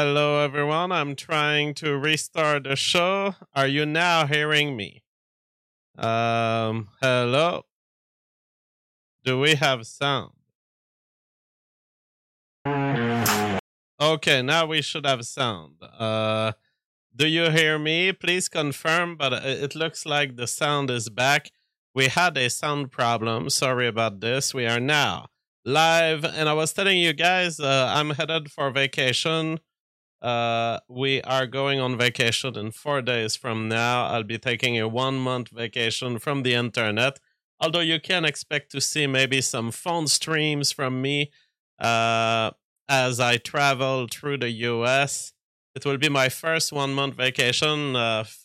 Hello, everyone. I'm trying to restart the show. Are you now hearing me? Hello. Do we have sound? Okay, now we should have sound. Do you hear me? Please confirm, but it looks like the sound is back. We had a sound problem. Sorry about this. We are now live, and I was telling you guys, I'm headed for vacation. We are going on vacation in 4 days from now. I'll be taking a 1 month vacation from the internet. Although you can expect to see maybe some phone streams from me as I travel through the US. It will be my first 1 month vacation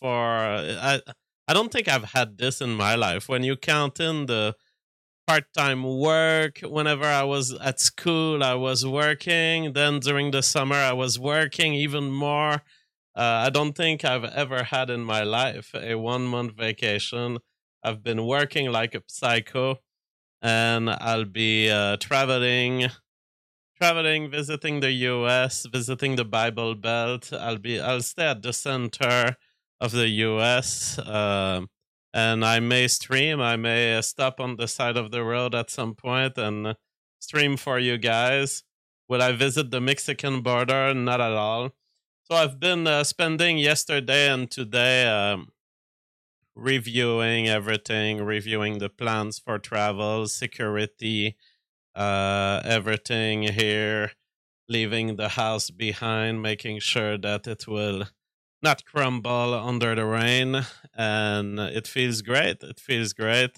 I don't think I've had this in my life. When you count in the part-time work, whenever I was at school I was working, then during the summer I was working even more. I don't think I've ever had in my life a 1 month vacation. I've been working like a psycho, and I'll be traveling, visiting the US, visiting the Bible Belt. I'll stay at the center of the US. And I may stream. I may stop on the side of the road at some point and stream for you guys. Will I visit the Mexican border? Not at all. So I've been spending yesterday and today reviewing everything, reviewing the plans for travel, security, everything here, leaving the house behind, making sure that it will not crumble under the rain, and it feels great. It feels great.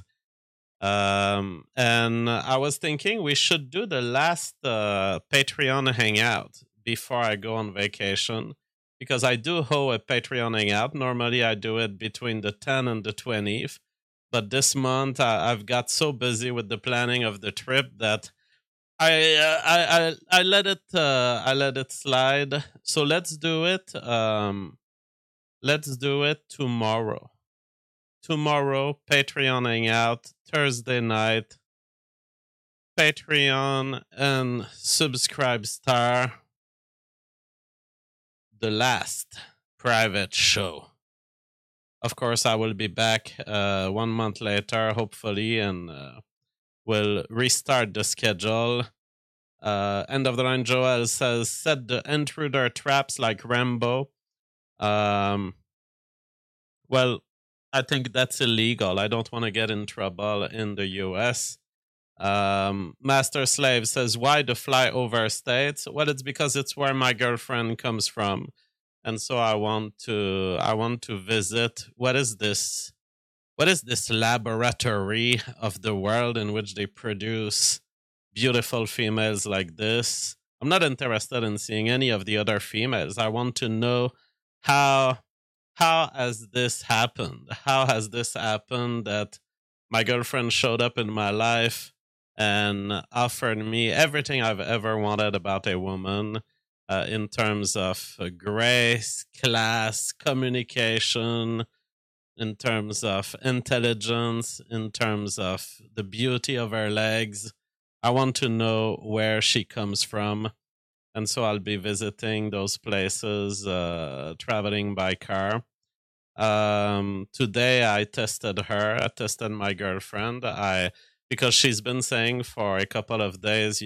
And I was thinking we should do the last Patreon hangout before I go on vacation, because I do hold a Patreon hangout. Normally I do it between the 10th and the 20th, but this month I've got so busy with the planning of the trip that I let it slide. So let's do it. Let's do it tomorrow. Tomorrow, Patreon hangout, Thursday night, Patreon and Subscribe Star, the last private show. Of course, I will be back 1 month later, hopefully, and we'll restart the schedule. End of the line Joel says, set the intruder traps like Rambo. Well, I think that's illegal. I don't want to get in trouble in the US. Master Slave says, why the flyover states? Well, it's because it's where my girlfriend comes from. And so I want to visit. What is this laboratory of the world in which they produce beautiful females like this? I'm not interested in seeing any of the other females. I want to know how has this happened? How has this happened that my girlfriend showed up in my life and offered me everything I've ever wanted about a woman, in terms of grace, class, communication, in terms of intelligence, in terms of the beauty of her legs. I want to know where she comes from. And so I'll be visiting those places, traveling by car. Today I tested her. I tested my girlfriend. Because she's been saying for a couple of days,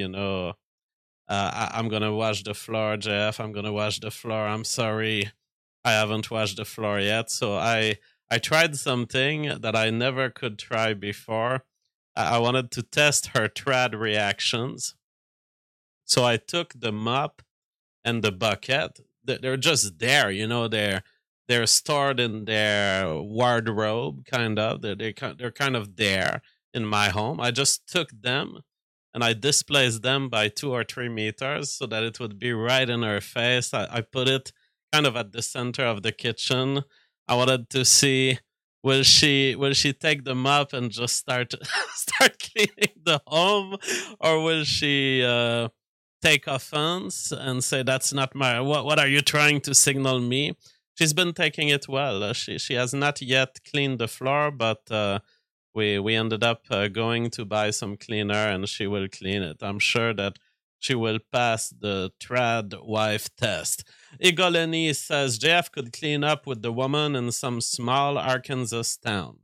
I'm gonna wash the floor, Jeff. I'm gonna wash the floor. I'm sorry, I haven't washed the floor yet. So I tried something that I never could try before. I wanted to test her trad reactions. So I took the mop and the bucket. They're just there, they're stored in their wardrobe, kind of. They're kind of there in my home. I just took them and I displaced them by 2 or 3 meters so that it would be right in her face. I put it kind of at the center of the kitchen. I wanted to see, will she take the mop and just start cleaning the home, or will she take offense and say that's not my, what are you trying to signal me? She's been taking it well. She has not yet cleaned the floor, but we ended up going to buy some cleaner, and she will clean it. I'm sure that she will pass the trad wife test. Igoleni says JF could clean up with the woman in some small Arkansas town.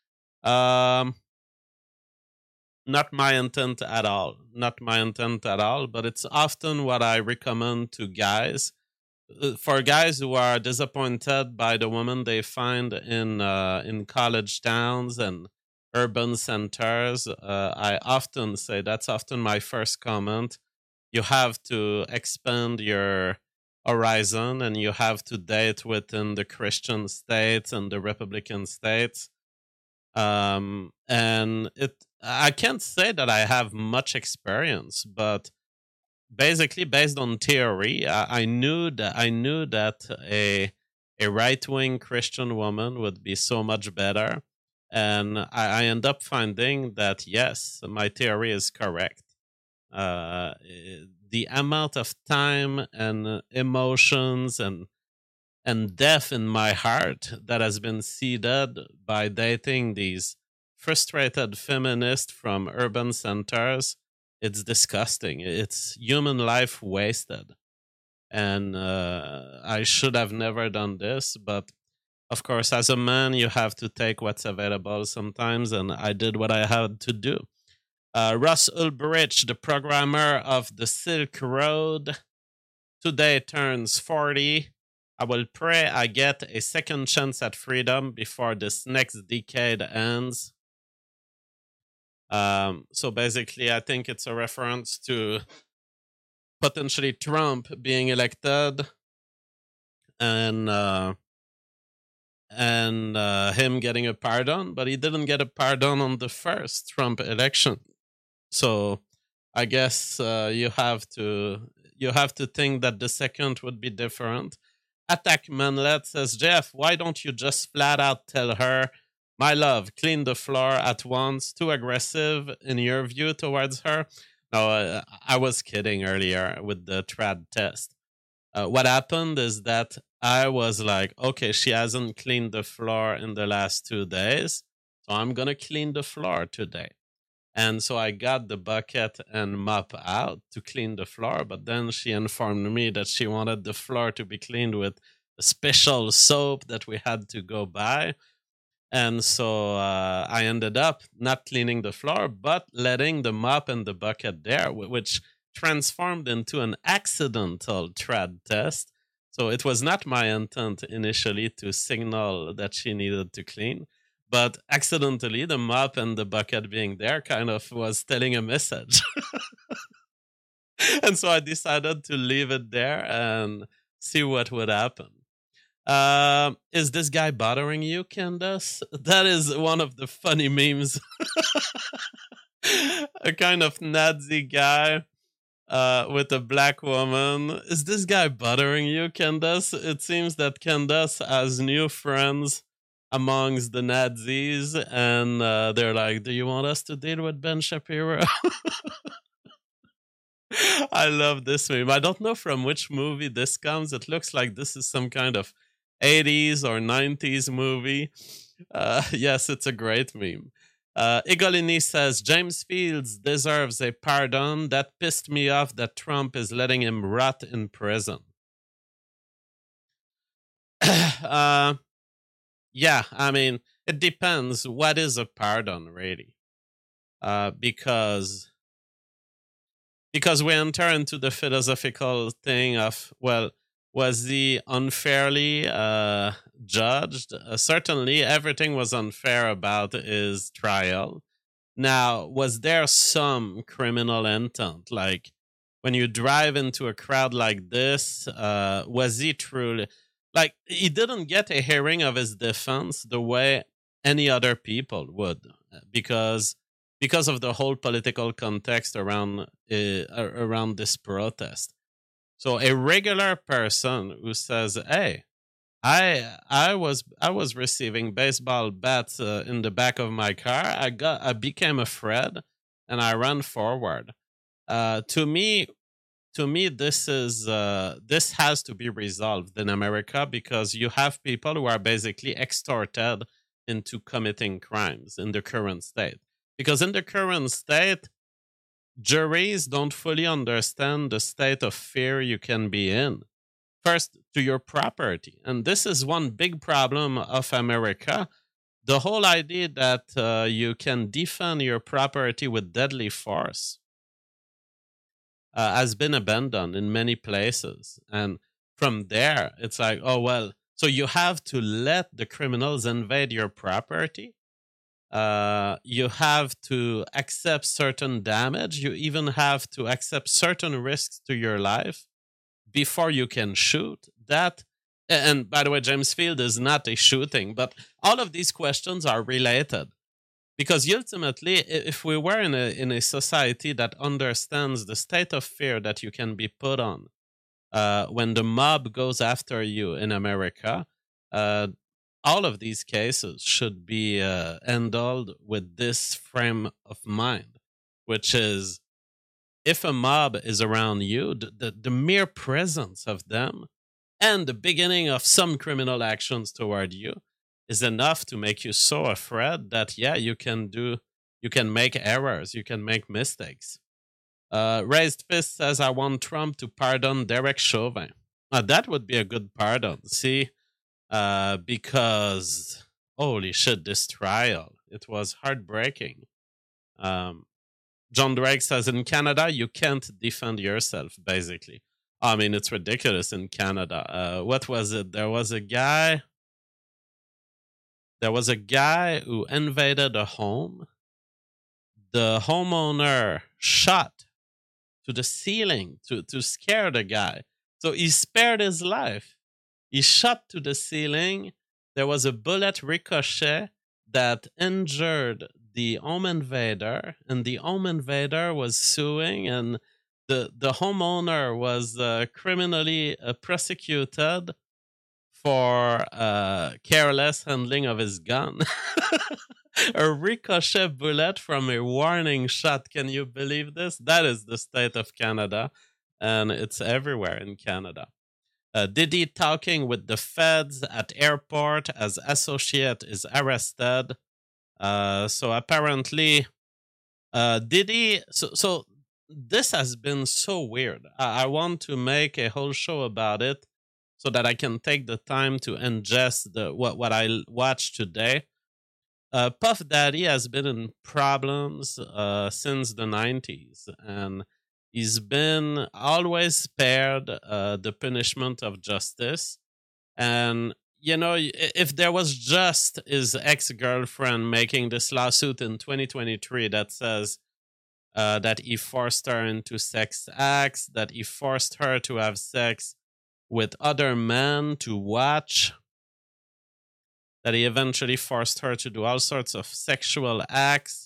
Not my intent at all. Not my intent at all, but it's often what I recommend to guys. For guys who are disappointed by the woman they find in college towns and urban centers, I often say that's often my first comment. You have to expand your horizon and you have to date within the Christian states and the Republican states. And I can't say that I have much experience, but basically based on theory, I knew that a right wing Christian woman would be so much better, and I end up finding that yes, my theory is correct. The amount of time and emotions and depth in my heart that has been seeded by dating these frustrated feminists from urban centers, it's disgusting. It's human life wasted. And I should have never done this. But of course, as a man, you have to take what's available sometimes. And I did what I had to do. Russ Ulbricht, the programmer of the Silk Road, today turns 40. I will pray I get a second chance at freedom before this next decade ends. So basically, I think it's a reference to potentially Trump being elected and him getting a pardon, but he didn't get a pardon on the first Trump election. So I guess you have to think that the second would be different. Attack Manlet says, Jeff, why don't you just flat out tell her, my love, clean the floor at once? Too aggressive in your view towards her? No, I was kidding earlier with the trad test. What happened is that I was like, okay, she hasn't cleaned the floor in the last 2 days, so I'm going to clean the floor today. And so I got the bucket and mop out to clean the floor, but then she informed me that she wanted the floor to be cleaned with a special soap that we had to go buy. And so I ended up not cleaning the floor, but letting the mop and the bucket there, which transformed into an accidental trad test. So it was not my intent initially to signal that she needed to clean, but accidentally the mop and the bucket being there kind of was telling a message. And so I decided to leave it there and see what would happen. Is this guy bothering you, Candace? That is one of the funny memes. A kind of Nazi guy with a black woman. Is this guy bothering you, Candace? It seems that Candace has new friends amongst the Nazis, and they're like, do you want us to deal with Ben Shapiro? I love this meme. I don't know from which movie this comes. It looks like this is some kind of 80s or 90s movie. Yes, it's a great meme. Igolini says, James Fields deserves a pardon. That pissed me off that Trump is letting him rot in prison. Yeah, I mean, it depends. What is a pardon, really? Because we enter into the philosophical thing of, well, was he unfairly judged? Certainly, everything was unfair about his trial. Now, was there some criminal intent? Like, when you drive into a crowd like this, was he truly... Like, he didn't get a hearing of his defense the way any other people would, because of the whole political context around this protest. So a regular person who says, "Hey, I was receiving baseball bats in the back of my car. I became afraid and I ran forward." To me, this has to be resolved in America, because you have people who are basically extorted into committing crimes in the current state. Because in the current state, juries don't fully understand the state of fear you can be in. First, to your property. And this is one big problem of America. The whole idea that you can defend your property with deadly force has been abandoned in many places. And from there, it's like, oh, well, so you have to let the criminals invade your property. You have to accept certain damage. You even have to accept certain risks to your life before you can shoot. That, and by the way, James Field is not a shooting, but all of these questions are related. Because ultimately, if we were in a society that understands the state of fear that you can be put on when the mob goes after you in America, all of these cases should be handled with this frame of mind, which is if a mob is around you, the mere presence of them and the beginning of some criminal actions toward you is enough to make you so afraid that, yeah, you can make errors, you can make mistakes. Raised Fist says, I want Trump to pardon Derek Chauvin. That would be a good pardon. See, because holy shit, this trial, it was heartbreaking. John Drake says, in Canada, you can't defend yourself, basically. I mean, it's ridiculous in Canada. What was it? There was a guy who invaded a home. The homeowner shot to the ceiling to scare the guy. So he spared his life. He shot to the ceiling. There was a bullet ricochet that injured the home invader, and the home invader was suing, and the homeowner was criminally prosecuted for careless handling of his gun. A ricochet bullet from a warning shot. Can you believe this? That is the state of Canada, and it's everywhere in Canada. Diddy talking with the feds at airport as associate is arrested. So apparently, Diddy. So this has been so weird. I want to make a whole show about it so that I can take the time to ingest what I watched today. Puff Daddy has been in problems since the 90s, and he's been always spared the punishment of justice. And, you know, if there was just his ex-girlfriend making this lawsuit in 2023 that says that he forced her into sex acts, that he forced her to have sex with other men to watch, that he eventually forced her to do all sorts of sexual acts,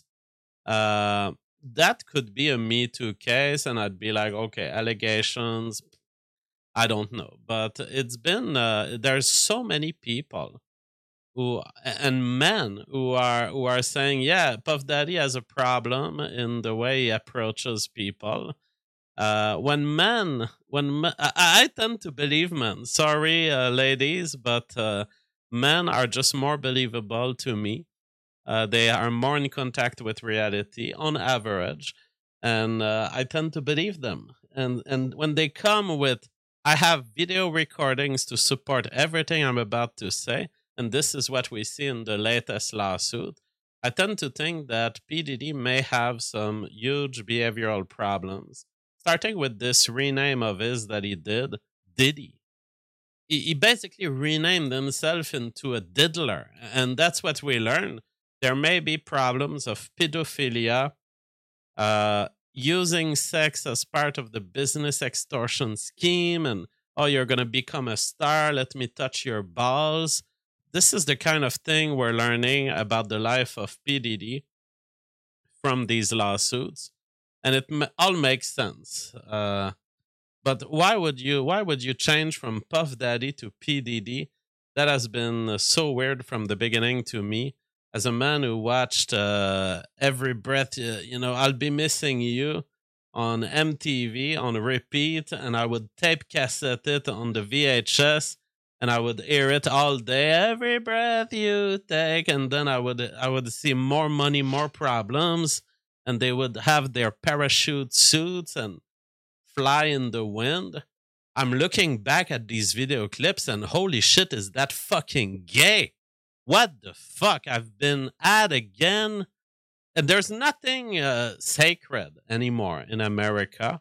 that could be a Me Too case, and I'd be like, okay, allegations, I don't know. But it's been, there's so many people and men who are saying, yeah, Puff Daddy has a problem in the way he approaches people. When I tend to believe men. Sorry, ladies, but men are just more believable to me. They are more in contact with reality on average, and I tend to believe them. And when they come with, I have video recordings to support everything I'm about to say, and this is what we see in the latest lawsuit, I tend to think that PDD may have some huge behavioral problems, starting with this rename of his that he did, Diddy. He basically renamed himself into a diddler, and that's what we learn. There may be problems of pedophilia, using sex as part of the business extortion scheme, and, oh, you're going to become a star, let me touch your balls. This is the kind of thing we're learning about the life of PDD from these lawsuits, and it all makes sense. But why would you change from Puff Daddy to PDD? That has been so weird from the beginning to me. As a man who watched Every Breath, I'll Be Missing You on MTV on repeat, and I would tape cassette it on the VHS, and I would hear it all day. Every breath you take, and then I would see More Money, More Problems. and they would have their parachute suits and fly in the wind. I'm looking back at these video clips and holy shit, is that fucking gay? What the fuck? I've been at again. And there's nothing sacred anymore in America.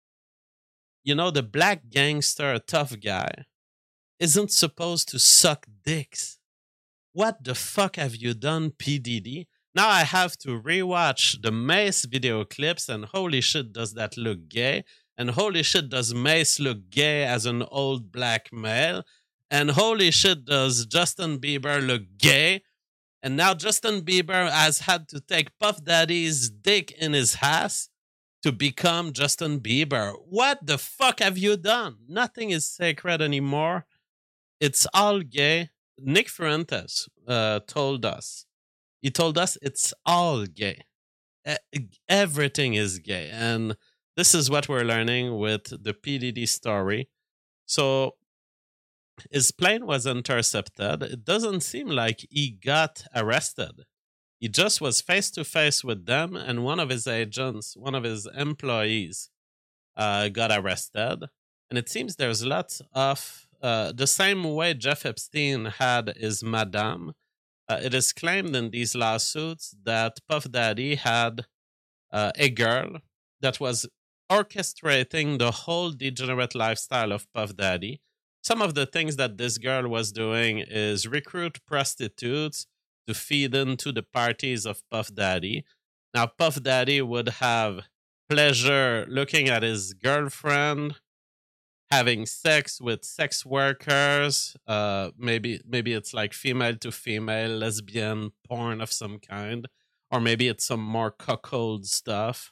You know, the black gangster, tough guy, isn't supposed to suck dicks. What the fuck have you done, PDD? Now I have to rewatch the Mace video clips, and holy shit, does that look gay? And holy shit, does Mace look gay as an old black male? And holy shit, does Justin Bieber look gay? And now Justin Bieber has had to take Puff Daddy's dick in his ass to become Justin Bieber. What the fuck have you done? Nothing is sacred anymore. It's all gay. Nick Fuentes told us. He told us it's all gay. Everything is gay. And this is what we're learning with the PDD story. So his plane was intercepted. It doesn't seem like he got arrested. He just was face to face with them, and one of his agents, one of his employees, got arrested. And it seems there's lots of the same way Jeff Epstein had his madame. It is claimed in these lawsuits that Puff Daddy had a girl that was orchestrating the whole degenerate lifestyle of Puff Daddy. Some of the things that this girl was doing is recruit prostitutes to feed into the parties of Puff Daddy. Now, Puff Daddy would have pleasure looking at his girlfriend having sex with sex workers. Maybe it's like female to female, lesbian porn of some kind, or maybe it's some more cuckold stuff.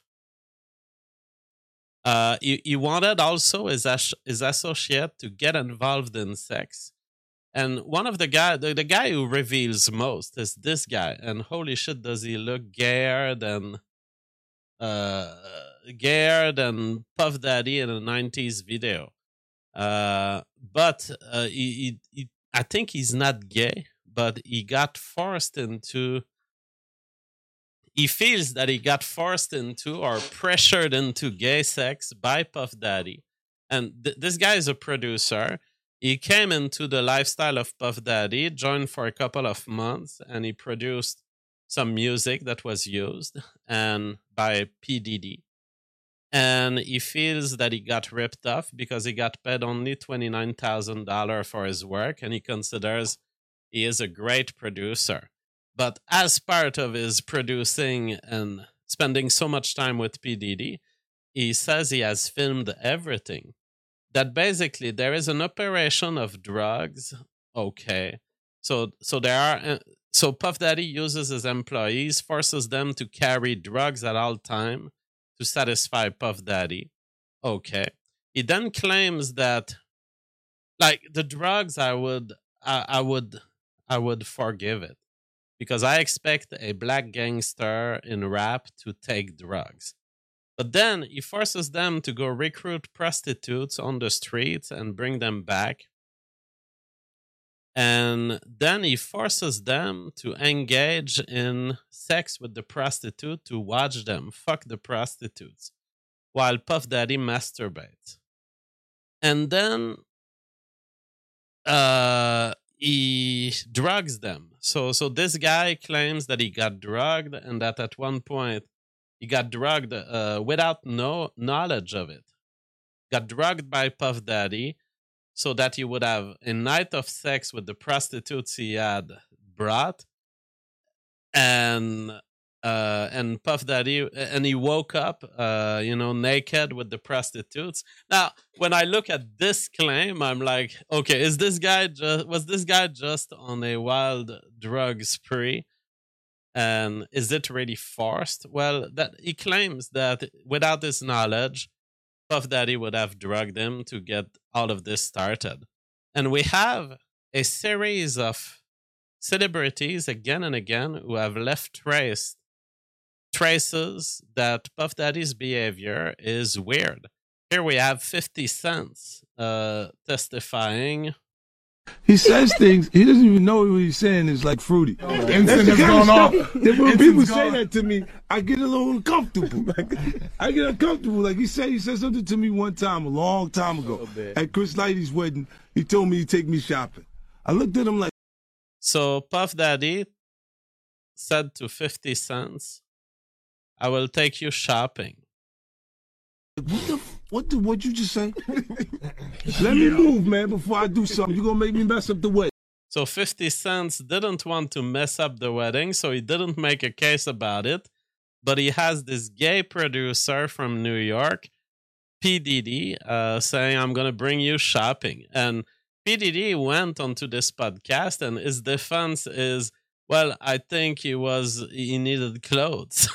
He wanted also his associate to get involved in sex. And one of the guy who reveals most is this guy. And holy shit, does he look gayer than Puff Daddy in a 90s video. But I think he's not gay, but he feels that he got forced into or pressured into gay sex by Puff Daddy. And this guy is a producer. He came into the lifestyle of Puff Daddy, joined for a couple of months, and he produced some music that was used and by PDD. And he feels that he got ripped off because he got paid only $29,000 for his work, and he considers he is a great producer. But as part of his producing and spending so much time with PDD, he says he has filmed everything. That basically there is an operation of drugs. Okay. So Puff Daddy uses his employees, forces them to carry drugs at all time to satisfy Puff Daddy. Okay. He then claims that, like, the drugs, I would forgive it because I expect a black gangster in rap to take drugs. But then he forces them to go recruit prostitutes on the streets and bring them back. And then he forces them to engage in sex with the prostitute to watch them fuck the prostitutes while Puff Daddy masturbates. And then he drugs them. So this guy claims that he got drugged and that at one point he got drugged without no knowledge of it. Got drugged by Puff Daddy so that he would have a night of sex with the prostitutes he had brought. And Puff Daddy, and he woke up, naked with the prostitutes. Now, when I look at this claim, I'm like, okay, was this guy just on a wild drug spree? And is it really forced? Well, that he claims that without his knowledge, Puff Daddy would have drugged him to get all of this started. And we have a series of celebrities again and again who have left traces that Puff Daddy's behavior is weird. Here we have 50 Cent testifying He says things, he doesn't even know what he's saying is like fruity. Instant has gone off. When people say that to me, I get a little uncomfortable. I get uncomfortable. Like he said something to me one time, a long time ago, at Chris Lighty's wedding. He told me he'd take me shopping. I looked at him like. So Puff Daddy said to 50 Cent, I will take you shopping. What'd you just say? Let me move, man, before I do something. You're gonna make me mess up the wedding. So 50 Cent didn't want to mess up the wedding, so he didn't make a case about it. But he has this gay producer from New York, P. Diddy, saying, I'm gonna bring you shopping. And P. Diddy went onto this podcast, and his defense is, well, I think he needed clothes.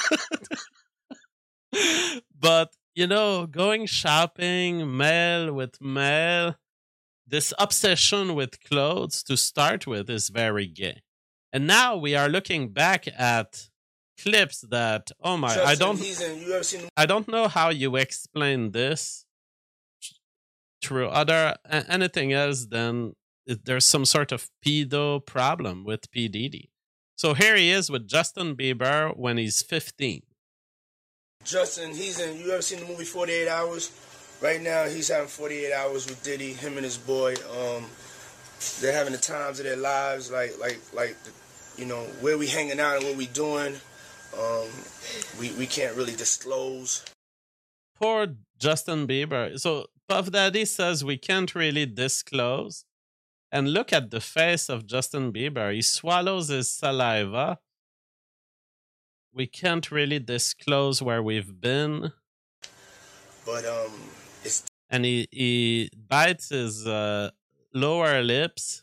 But, you know, going shopping, male with male, this obsession with clothes to start with is very gay. And now we are looking back at clips that, oh my, I don't know how you explain this through anything else than there's some sort of pedo problem with P. Diddy. So here he is with Justin Bieber when he's 15. Justin, you ever seen the movie 48 Hours? Right now, he's having 48 hours with Diddy, him and his boy. They're having the times of their lives, like, you know, where we hanging out and what we doing. We can't really disclose. Poor Justin Bieber. So Puff Daddy says we can't really disclose. And look at the face of Justin Bieber. He swallows his saliva. We can't really disclose where we've been. But and he bites his lower lips.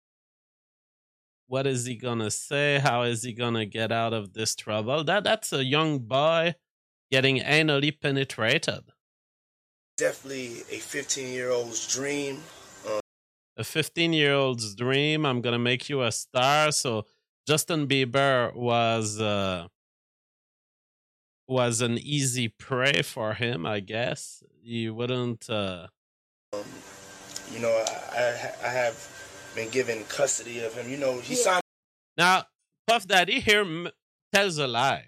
What is he gonna say? How is he gonna get out of this trouble? That's a young boy getting anally penetrated. Definitely a 15-year-old's dream. A 15-year-old's dream. I'm gonna make you a star. So Justin Bieber was an easy prey for him, I guess. He wouldn't. You know, I have been given custody of him. You know, he signed. Now, Puff Daddy here tells a lie.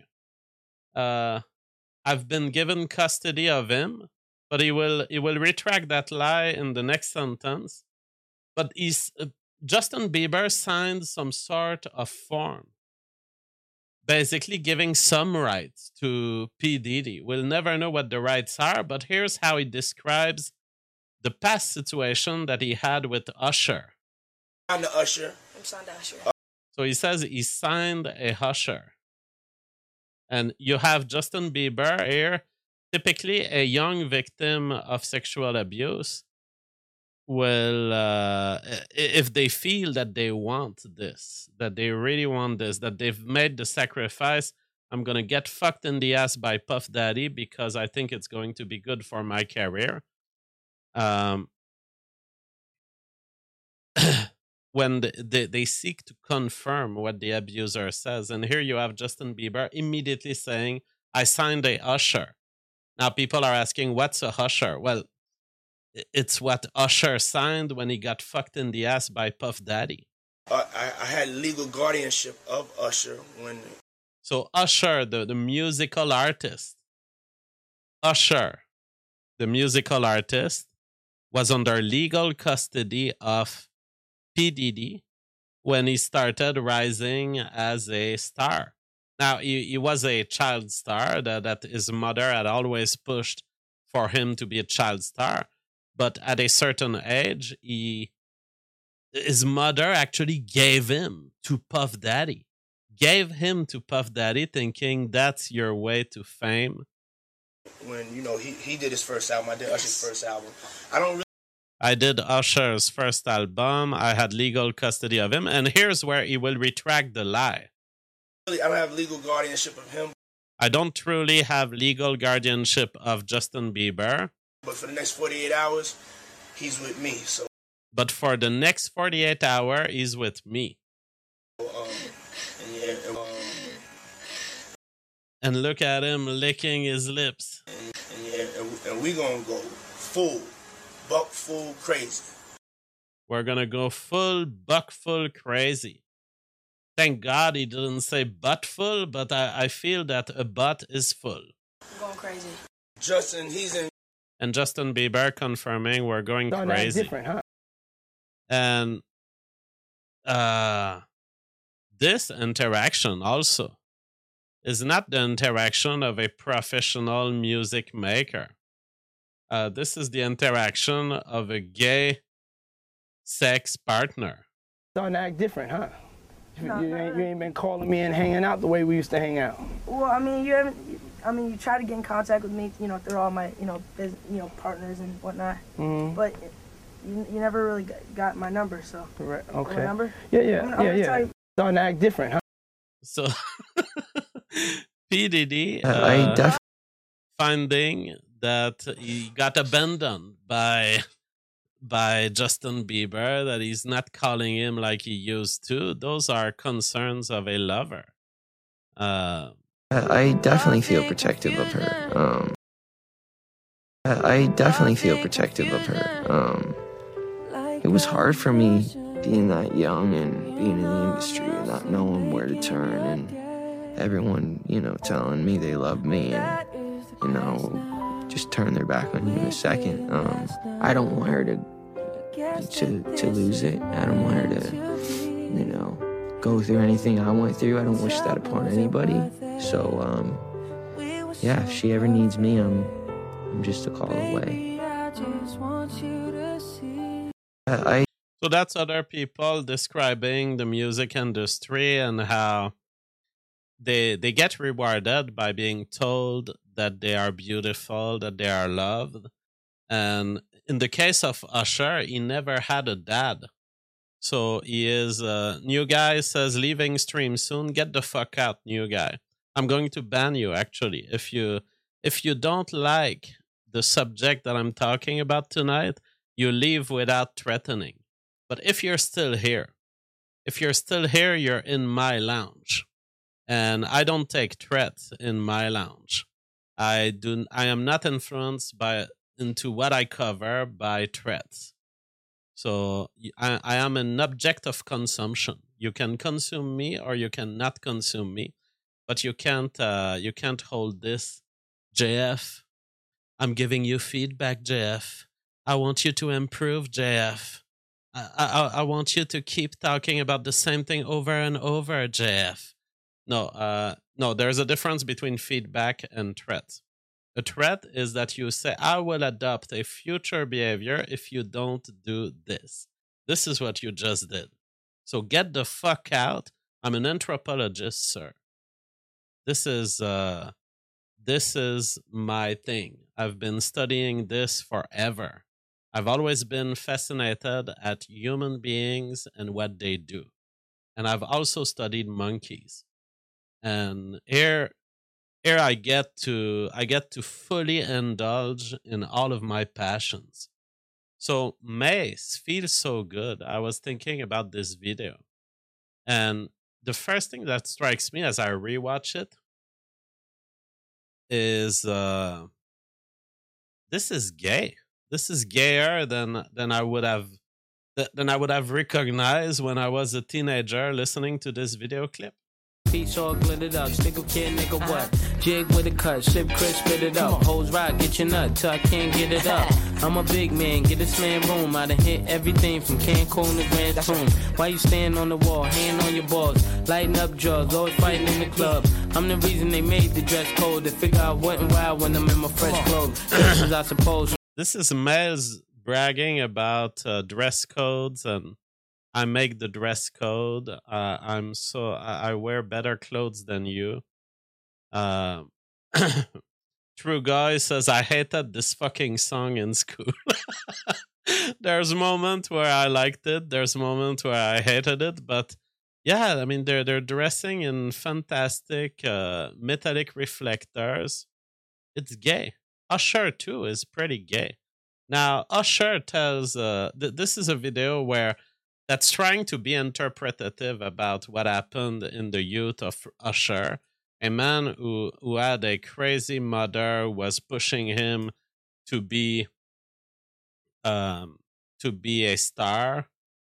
I've been given custody of him, but he will retract that lie in the next sentence. But Justin Bieber signed some sort of form, basically giving some rights to P. Diddy. We'll never know what the rights are, but here's how he describes the past situation that he had with Usher. I'm the Usher. So he says he signed a Usher. And you have Justin Bieber here, typically a young victim of sexual abuse, will, if they feel that they want this, that they really want this, that they've made the sacrifice, I'm going to get fucked in the ass by Puff Daddy because I think it's going to be good for my career. When they seek to confirm what the abuser says. And here you have Justin Bieber immediately saying, I signed a Usher. Now people are asking, what's a Usher? Well, it's what Usher signed when he got fucked in the ass by Puff Daddy. I had legal guardianship of Usher when... So Usher, the musical artist, Usher, the musical artist, was under legal custody of P. Diddy when he started rising as a star. Now, he was a child star that his mother had always pushed for him to be a child star. But at a certain age, his mother actually gave him to Puff Daddy. Gave him to Puff Daddy thinking that's your way to fame. When, you know, he did his first album. I did Usher's first album. I did Usher's first album. I had legal custody of him. And here's where he will retract the lie. I don't have legal guardianship of him. I don't truly have legal guardianship of Justin Bieber. But for the next 48 hours, he's with me. So. But for the next 48 hours, he's with me. And look at him licking his lips. And we gonna go full crazy. We're gonna go full buckful crazy. Thank God he didn't say buttful, but I feel that a butt is full. I'm going crazy. Justin, he's in. And Justin Bieber confirming we're going crazy. Different, huh? And this interaction also is not the interaction of a professional music maker. This is the interaction of a gay sex partner. Starting to act different, huh? You ain't been calling me and hanging out the way we used to hang out. Well, I mean, you try to get in contact with me, through all my, partners and whatnot. Mm-hmm. But you never really got my number, so. Correct. Okay. My number? Yeah. I'm gonna tell you. Starting to act different, huh? So, P. Diddy finding that he got abandoned by Justin Bieber, that he's not calling him like he used to. Those are concerns of a lover. I definitely feel protective of her. I definitely feel protective of her. It was hard for me being that young and being in the industry and not knowing where to turn, and everyone, telling me they love me and, just turn their back on you in a second. I don't want her to lose it. I don't want her to, go through anything I went through. I don't wish that upon anybody. So, if she ever needs me, I'm just a call away. So that's other people describing the music industry and how they get rewarded by being told that they are beautiful, that they are loved. And in the case of Usher, he never had a dad. So he is new guy says leaving stream soon. Get the fuck out, new guy. I'm going to ban you actually. If you don't like the subject that I'm talking about tonight, you leave without threatening. But if you're still here, you're in my lounge. And I don't take threats in my lounge. I am not influenced into what I cover by threats. So I am an object of consumption. You can consume me or you cannot consume me, but you can't hold this. JF, I'm giving you feedback, JF. I want you to improve, JF. I want you to keep talking about the same thing over and over, JF. No, there's a difference between feedback and threat. A threat is that you say, I will adopt a future behavior if you don't do this. This is what you just did. So get the fuck out. I'm an anthropologist, sir. This is my thing. I've been studying this forever. I've always been fascinated at human beings and what they do. And I've also studied monkeys. And here I get to fully indulge in all of my passions. So Mace feels so good. I was thinking about this video. And the first thing that strikes me as I rewatch it is this is gay. This is gayer than I would have recognized when I was a teenager listening to this video clip. Feet all glittered up, stick a kid, nigga, what? Jig with a cut, slip crisp, spit it up. Hoes rock, get your nut till I can't get it up. I'm a big man, get this man room. I done hit everything from Cancun to Grand Tune. Why you stand on the wall, hand on your balls, lighting up drugs, always fighting in the club. I'm the reason they made the dress code. They figure out what and why when I'm in my fresh clothes. This I suppose. This is Mez bragging about dress codes, and I make the dress code. I wear better clothes than you. True Guy says, I hated this fucking song in school. There's a moment where I liked it. There's a moment where I hated it. But yeah, I mean, they're dressing in fantastic metallic reflectors. It's gay. Usher, too, is pretty gay. Now, Usher tells... this is a video where that's trying to be interpretative about what happened in the youth of Usher. A man who had a crazy mother who was pushing him to be a star,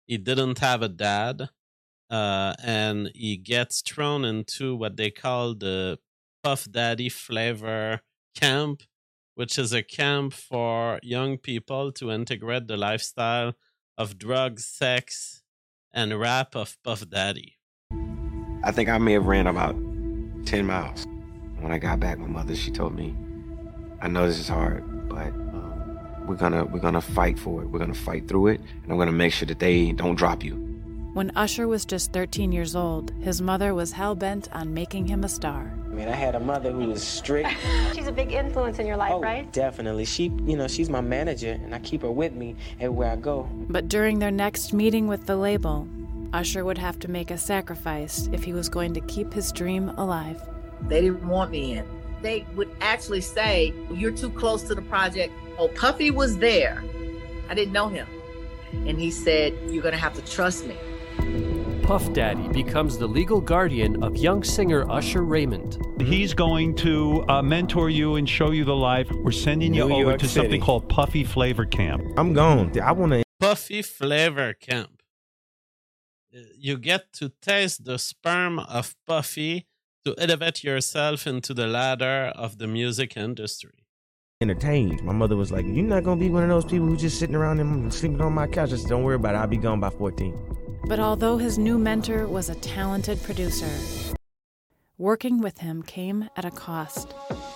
he didn't have a dad, and he gets thrown into what they call the Puff Daddy flavor camp, which is a camp for young people to integrate the lifestyle of drugs, sex, and rap of Puff Daddy. I think I may have ran about 10 miles. When I got back, my mother, she told me, I know this is hard, but we're gonna fight for it. We're gonna fight through it, and I'm gonna make sure that they don't drop you. When Usher was just 13 years old, his mother was hell-bent on making him a star. I mean, I had a mother who was strict. She's a big influence in your life, right? Definitely. She's my manager, and I keep her with me everywhere I go. But during their next meeting with the label, Usher would have to make a sacrifice if he was going to keep his dream alive. They didn't want me in. They would actually say, well, you're too close to the project. Oh, Puffy was there. I didn't know him. And he said, you're going to have to trust me. Puff Daddy becomes the legal guardian of young singer Usher Raymond. He's going to mentor you and show you the life. We're sending you over to something called Puffy Flavor Camp. I'm gone. I want to... Puffy Flavor Camp. You get to taste the sperm of Puffy to elevate yourself into the ladder of the music industry. Entertained. My mother was like, you're not going to be one of those people who just sitting around and sleeping on my couch. I said, don't worry about it. I'll be gone by 14. But although his new mentor was a talented producer, working with him came at a cost.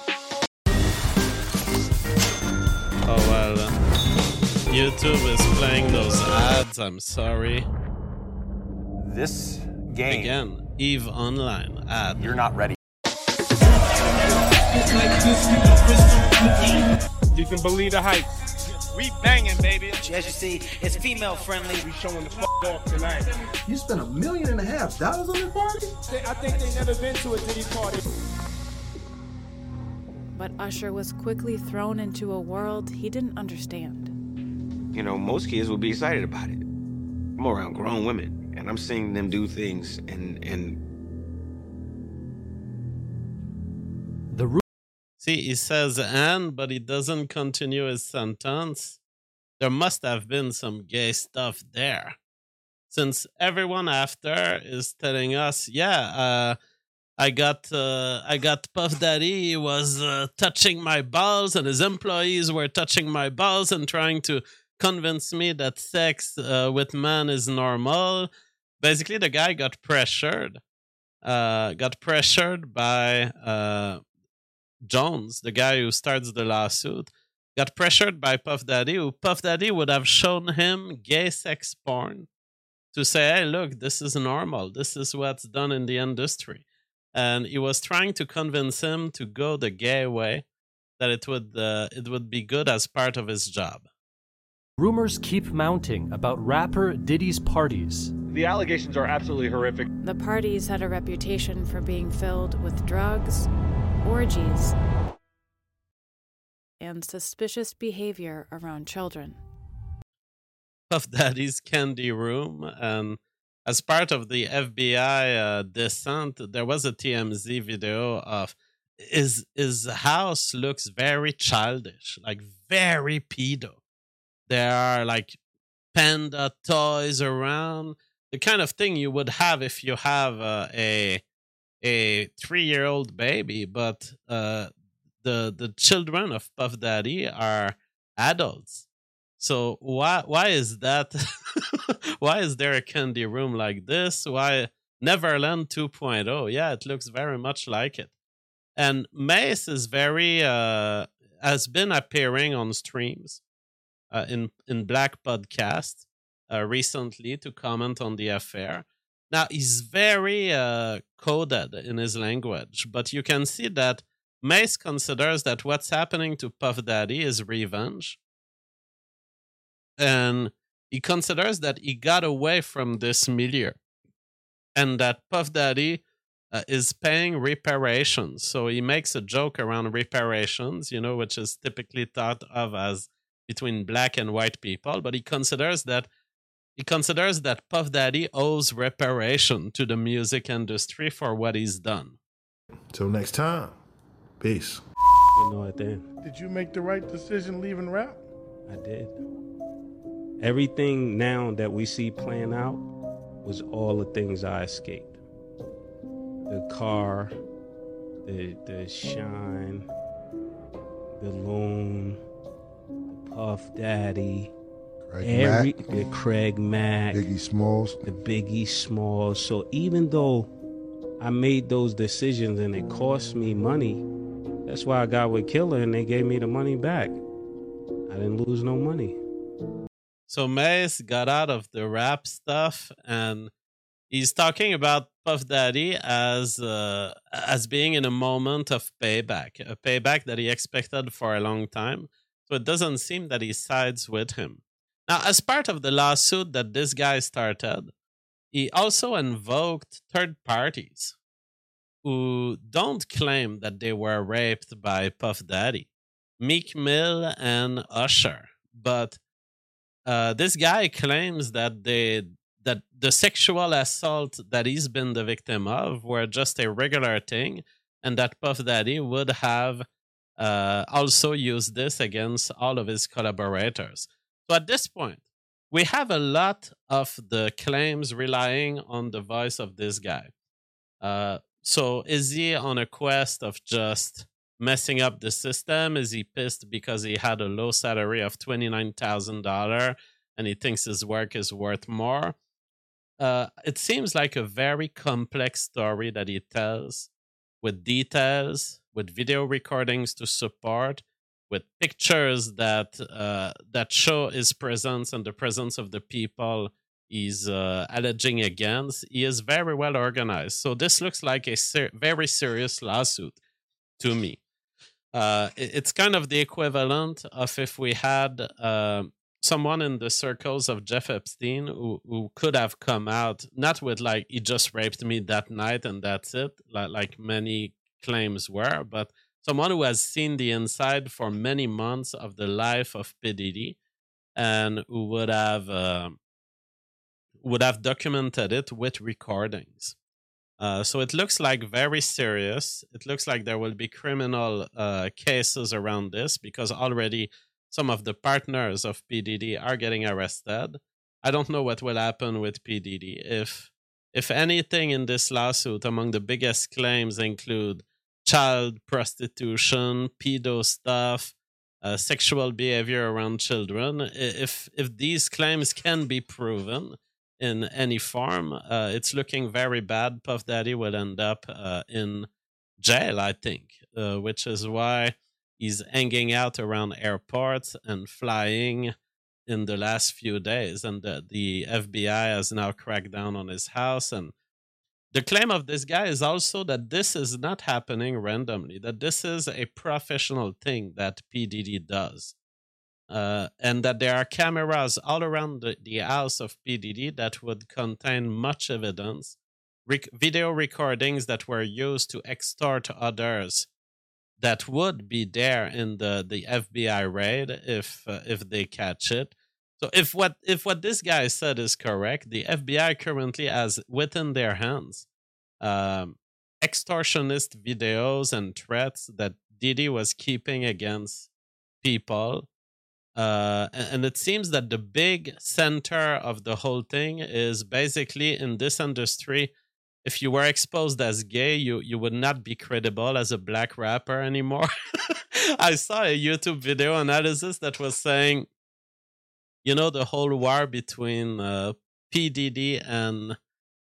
Oh, well, YouTube is playing those ads. I'm sorry. This game. Again, EVE Online ad. You're not ready. You can believe the hype. We banging, baby. As you see, it's female friendly. We showing the off tonight. You spent $1.5 million on this party? I think they never been to a Diddy party. But Usher was quickly thrown into a world he didn't understand. You know, most kids would be excited about it. I'm around grown women, and I'm seeing them do things, and See, he says "and," but he doesn't continue his sentence. There must have been some gay stuff there, since everyone after is telling us, "Yeah, I got Puff Daddy. He was touching my balls, and his employees were touching my balls and trying to convince me that sex with men is normal." Basically, the guy got pressured by Jones, the guy who starts the lawsuit, got pressured by Puff Daddy, who Puff Daddy would have shown him gay sex porn to say, hey, look, this is normal. This is what's done in the industry. And he was trying to convince him to go the gay way, that it would be good as part of his job. Rumors keep mounting about rapper Diddy's parties. The allegations are absolutely horrific. The parties had a reputation for being filled with drugs, orgies, and suspicious behavior around children. Puff Daddy's Candy Room, and as part of the FBI descent, there was a TMZ video of his house looks very childish, like very pedo. There are like panda toys around, the kind of thing you would have if you have a 3-year-old baby, but the children of Puff Daddy are adults. So why is that? Why is there a candy room like this? Why Neverland 2.0? Yeah, it looks very much like it. And Mace is has been appearing on streams in Black Podcast recently to comment on the affair. Now, he's very coded in his language, but you can see that Mace considers that what's happening to Puff Daddy is revenge. And he considers that he got away from this milieu and that Puff Daddy is paying reparations. So he makes a joke around reparations, which is typically thought of as between black and white people, but he considers that Puff Daddy owes reparation to the music industry for what he's done. Till next time, peace. Did you make the right decision leaving rap? I did. Everything now that we see playing out was all the things I escaped. The car, the Shine, the Loon, the Puff Daddy, the Craig Mack, Biggie Smalls. The Biggie Smalls. So even though I made those decisions and it cost me money, that's why I got with Killer and they gave me the money back. I didn't lose no money. So Mace got out of the rap stuff, and he's talking about Puff Daddy as being in a moment of payback, a payback that he expected for a long time. So it doesn't seem that he sides with him. Now, as part of the lawsuit that this guy started, he also invoked third parties who don't claim that they were raped by Puff Daddy, Meek Mill and Usher. But this guy claims that that the sexual assault that he's been the victim of were just a regular thing, and that Puff Daddy would have also used this against all of his collaborators. So at this point, we have a lot of the claims relying on the voice of this guy. So is he on a quest of just messing up the system? Is he pissed because he had a low salary of $29,000 and he thinks his work is worth more? It seems like a very complex story that he tells, with details, with video recordings to support, with pictures that show his presence and the presence of the people he's alleging against. He is very well organized. So this looks like a very serious lawsuit to me. It's kind of the equivalent of if we had someone in the circles of Jeff Epstein who could have come out, not with like, he just raped me that night and that's it, like many claims were, but someone who has seen the inside for many months of the life of P. Diddy and who would have documented it with recordings. So it looks like very serious. It looks like there will be criminal cases around this because already some of the partners of P. Diddy are getting arrested. I don't know what will happen with P. Diddy. If anything in this lawsuit, among the biggest claims include child prostitution, pedo stuff, sexual behavior around children, if these claims can be proven in any form, it's looking very bad. Puff Daddy will end up in jail, I think, which is why he's hanging out around airports and flying in the last few days. And the FBI has now cracked down on his house. And the claim of this guy is also that this is not happening randomly, that this is a professional thing that P. Diddy does. And that there are cameras all around the house of P. Diddy that would contain much evidence, video recordings that were used to extort others that would be there in the FBI raid if they catch it. So if what this guy said is correct, the FBI currently has within their hands extortionist videos and threats that Diddy was keeping against people. And it seems that the big center of the whole thing is basically in this industry, if you were exposed as gay, you would not be credible as a black rapper anymore. I saw a YouTube video analysis that was saying, the whole war between P. Diddy and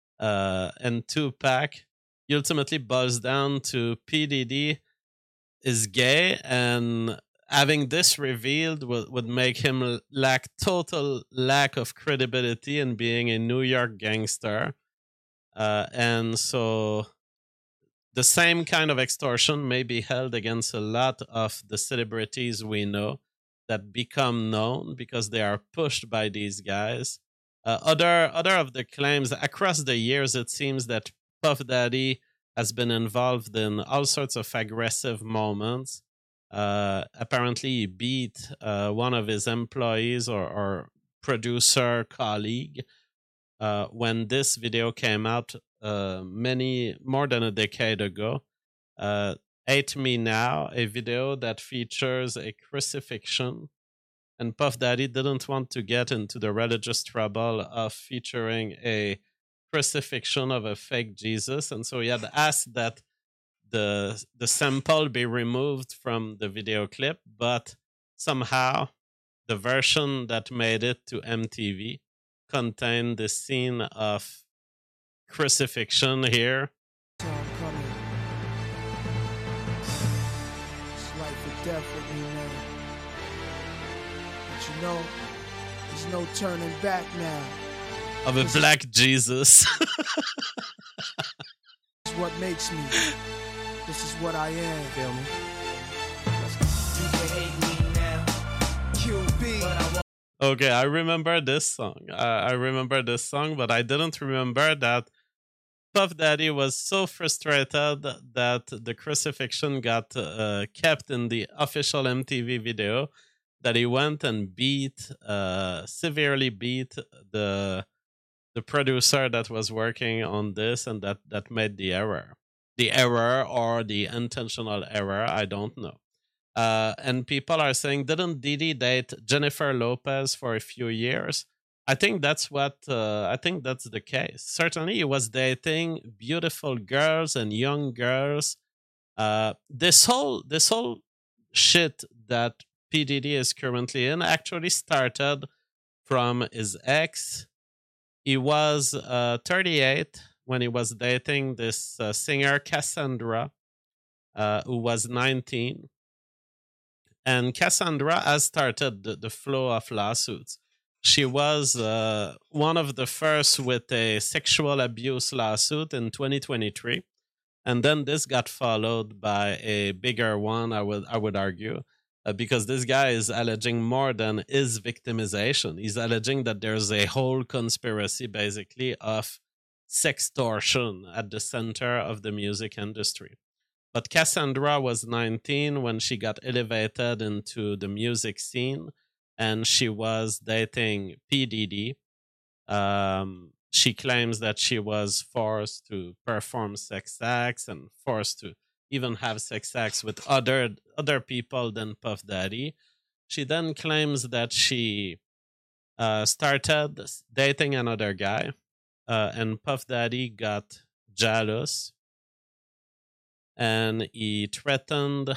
Tupac ultimately boils down to P. Diddy is gay, and having this revealed would make him total lack of credibility in being a New York gangster. And so the same kind of extortion may be held against a lot of the celebrities we know that become known because they are pushed by these guys. Other of the claims across the years, it seems that Puff Daddy has been involved in all sorts of aggressive moments. Apparently, he beat one of his employees or producer colleague when this video came out more than a decade ago. Hate Me Now, a video that features a crucifixion and Puff Daddy didn't want to get into the religious trouble of featuring a crucifixion of a fake Jesus, and so he had asked that the sample be removed from the video clip, but somehow the version that made it to MTV contained the scene of crucifixion here. It's life or death with me, man. But you know, there's no turning back now. Of a black Jesus. It's what makes me. This is what I am. Feel me? You can hate me now. QB. Okay, I remember this song. But I didn't remember that Puff Daddy was so frustrated that the crucifixion got kept in the official MTV video that he went and severely beat the producer that was working on this, and that made the error. The error or the intentional error, I don't know. And people are saying, didn't Diddy date Jennifer Lopez for a few years? I think that's the case. Certainly, he was dating beautiful girls and young girls. This whole shit that P. Diddy is currently in actually started from his ex. He was 38 when he was dating this singer Cassandra, who was 19. And Cassandra has started the flow of lawsuits. She was one of the first with a sexual abuse lawsuit in 2023. And then this got followed by a bigger one, I would argue, because this guy is alleging more than his victimization. He's alleging that there's a whole conspiracy, basically, of sextortion at the center of the music industry. But Cassandra was 19 when she got elevated into the music scene, and she was dating P. Diddy. She claims that she was forced to perform sex acts and forced to even have sex acts with other people than Puff Daddy. She then claims that she started dating another guy, and Puff Daddy got jealous, and he threatened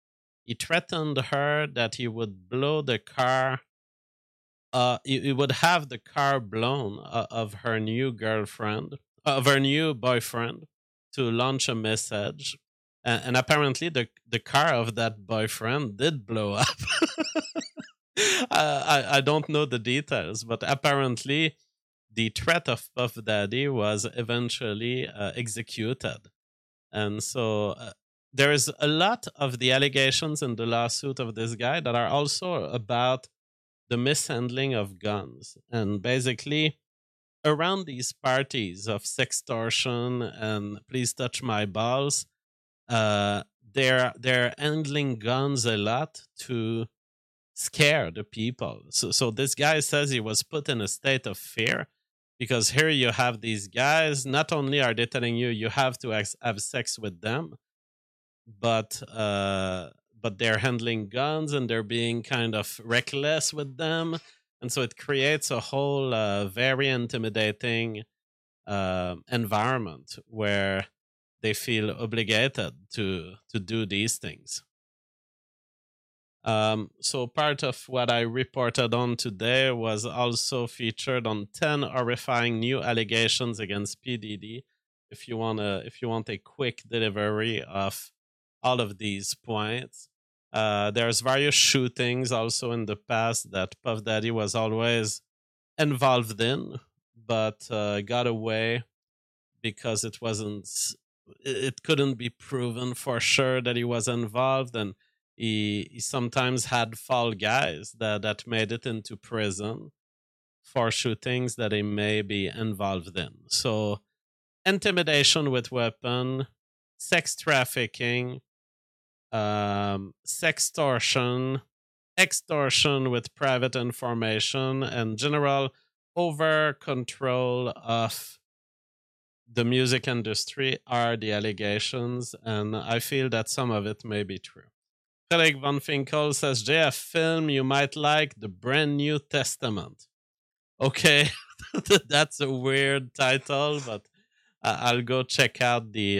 her that he would blow the car. He would have the car blown of her new girlfriend, of her new boyfriend, to launch a message. And apparently the car of that boyfriend did blow up. I don't know the details, but apparently the threat of Puff Daddy was eventually executed. And so there is a lot of the allegations in the lawsuit of this guy that are also about the mishandling of guns. And basically, around these parties of sextortion and please touch my balls, they're handling guns a lot to scare the people. So this guy says he was put in a state of fear because here you have these guys. Not only are they telling you have to have sex with them, but they're handling guns and they're being kind of reckless with them, and so it creates a whole very intimidating environment where they feel obligated to do these things. So part of what I reported on today was also featured on 10 horrifying new allegations against P. Diddy. If you want a quick delivery of all of these points, there's various shootings also in the past that Puff Daddy was always involved in, but got away because it couldn't be proven for sure that he was involved, and he sometimes had fall guys that made it into prison for shootings that he may be involved in. So intimidation with weapon, sex trafficking, sextortion, extortion with private information, and general over control of the music industry are the allegations, and I feel that some of it may be true. Felix Von Finkel says, JF film you might like, The Brand New Testament. Okay, that's a weird title, but I'll go check out the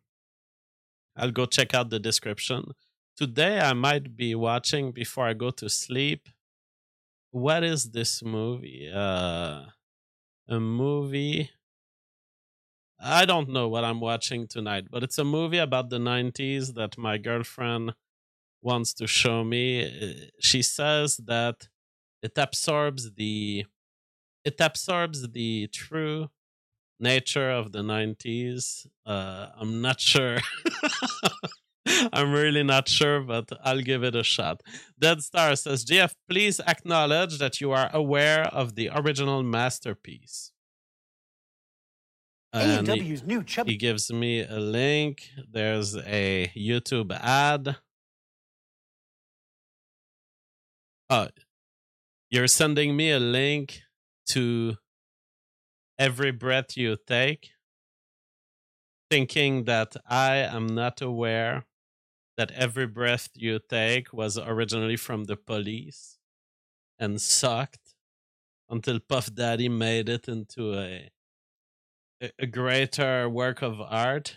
description. Today I might be watching before I go to sleep. What is this movie? A movie. I don't know what I'm watching tonight, but it's a movie about the 90s that my girlfriend wants to show me. She says that it absorbs the true nature of the 90s. I'm not sure. I'm really not sure, but I'll give it a shot. Dead Star says, GF, please acknowledge that you are aware of the original masterpiece. And A&W's new chubby. He gives me a link. There's a YouTube ad. Oh, you're sending me a link to Every Breath You Take, thinking that I am not aware that Every Breath You Take was originally from the Police and sucked until Puff Daddy made it into a greater work of art.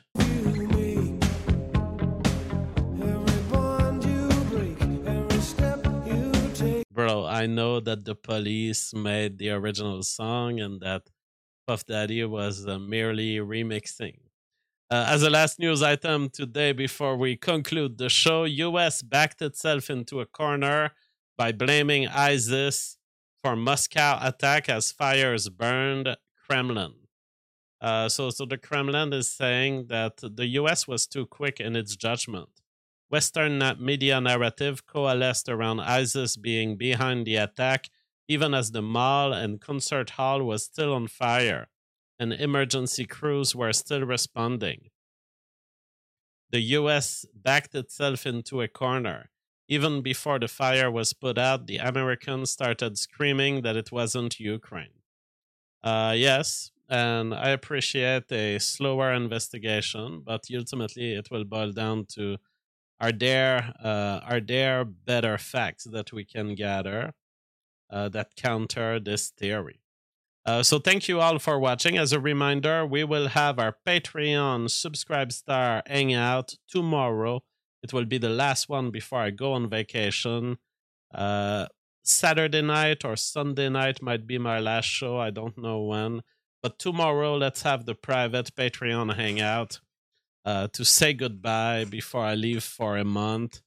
Bro, I know that the Police made the original song and that Puff Daddy was merely remixing. As a last news item today, before we conclude the show, U.S. backed itself into a corner by blaming ISIS for Moscow attack as fires burned Kremlin. So the Kremlin is saying that the U.S. was too quick in its judgment. Western media narrative coalesced around ISIS being behind the attack, even as the mall and concert hall was still on fire and emergency crews were still responding. The U.S. backed itself into a corner. Even before the fire was put out, the Americans started screaming that it wasn't Ukraine. Yes, and I appreciate a slower investigation, but ultimately it will boil down to are there better facts that we can gather that counter this theory? So thank you all for watching. As a reminder, we will have our Patreon Subscribe Star Hangout tomorrow. It will be the last one before I go on vacation. Saturday night or Sunday night might be my last show. I don't know when. But tomorrow, let's have the private Patreon Hangout to say goodbye before I leave for a month.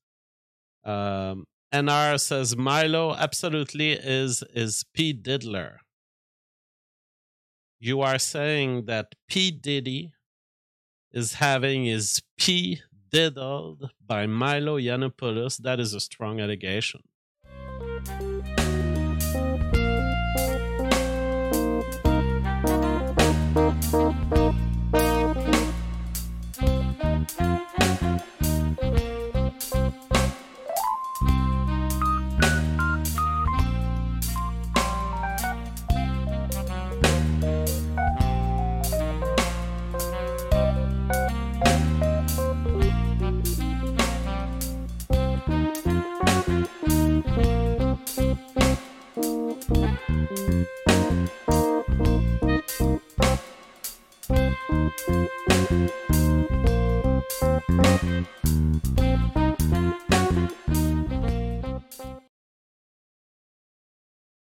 NR says, Milo absolutely is P. Diddler. You are saying that P. Diddy is having his P. diddled by Milo Yiannopoulos. That is a strong allegation.